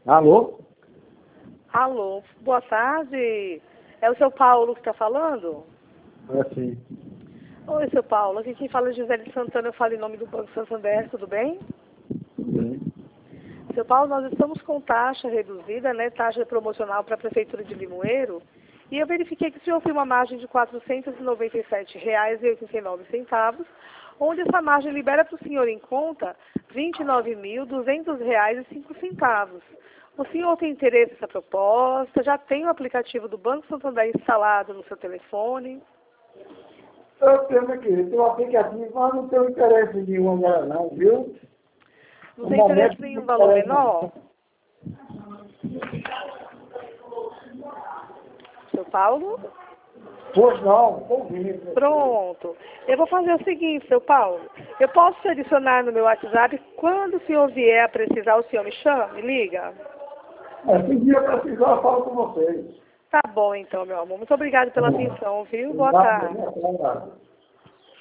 Alô? Alô, boa tarde. É o seu Paulo que está falando? É sim. Oi, seu Paulo. Aqui quem fala é José de Santana, eu falo em nome do Banco Santander, tudo bem? Tudo bem. Seu Paulo, nós estamos com taxa reduzida, né? Taxa promocional para a Prefeitura de Limoeiro. E eu verifiquei que o senhor tem uma margem de R$ 497,89, onde essa margem libera para o senhor em conta R$ 29.200,05. O senhor tem interesse nessa proposta? Já tem o aplicativo do Banco Santander instalado no seu telefone? Eu tenho aqui, tem um aplicativo, mas não tenho interesse nenhum agora não, viu? Não tem interesse em um valor menor? Seu Paulo? Pois não, estou ouvindo. Pronto. Eu vou fazer o seguinte, seu Paulo. Eu posso te adicionar no meu WhatsApp. Quando o senhor vier a precisar, o senhor me chama, me liga? Se dia precisar, eu falo com vocês. Tá bom, então, meu amor. Muito obrigada pela atenção, viu? Boa Nada, tarde. nada.